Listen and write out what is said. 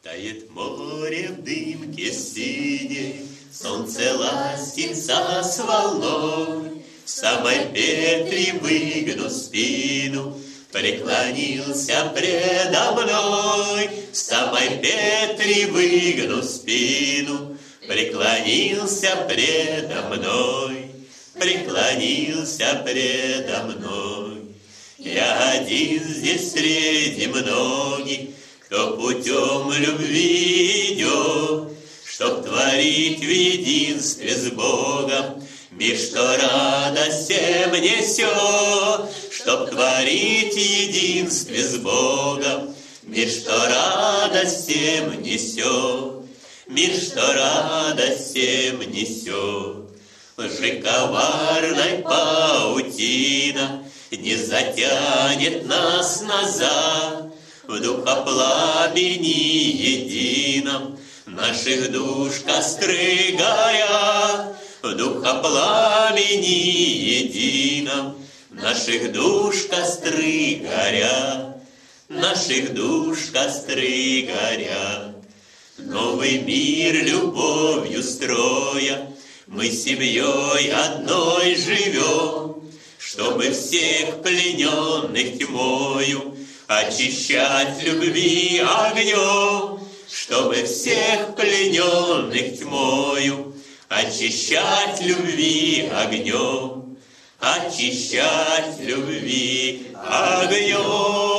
Тает море в дымке синей, солнце ластится с волной. В самой петли выгну спину, преклонился предо мной. В самой петли выгну спину, преклонился предо мной. Преклонился предо мной. Я один здесь среди многих, кто путем любви идет, чтоб творить в единстве с Богом мир, что радость всем несет. Чтоб творить в единстве с Богом мир, что радость всем несет. Мир, что радость всем несет. Лжи коварной паутина не затянет нас назад. В духопламени едином наших душ костры горят. В духопламени едином наших душ костры горят. Наших душ костры горят. Новый мир любовью строя мы семьей одной живем, чтобы всех плененных тьмою очищать любви огнем. Чтобы всех плененных тьмою очищать любви огнем. Очищать любви огнем.